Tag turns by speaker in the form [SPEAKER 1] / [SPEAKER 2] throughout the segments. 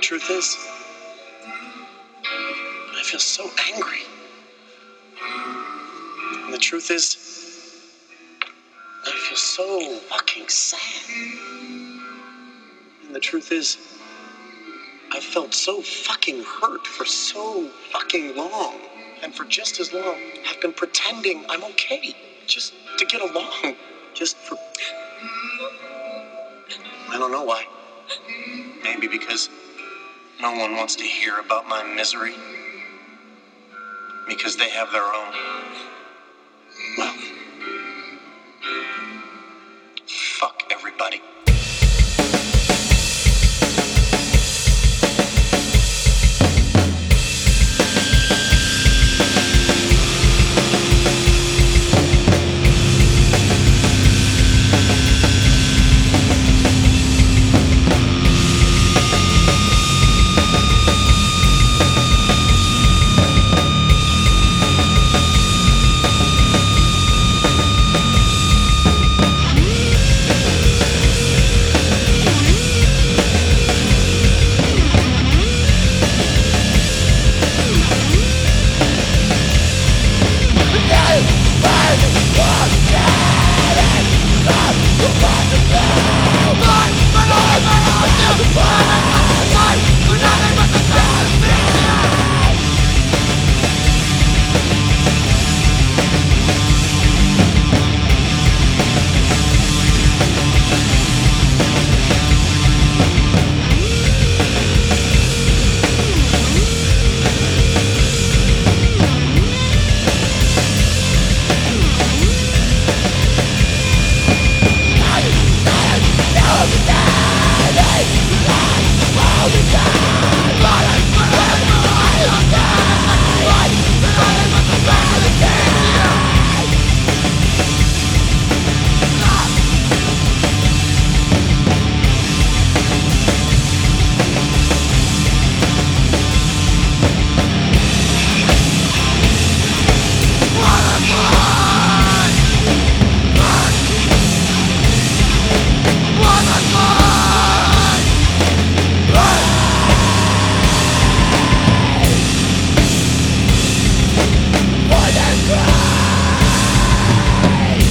[SPEAKER 1] truth is, I feel so angry. And the truth is, I feel so fucking sad. And the truth is, I felt so fucking hurt for so fucking long. And for just as long, I've been pretending I'm okay. Just to get along. Just for... I don't know why. Maybe because no one wants to hear about my misery. Because they have their own. Well, fuck everybody.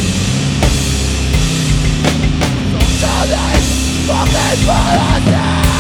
[SPEAKER 2] Fucking bullshit!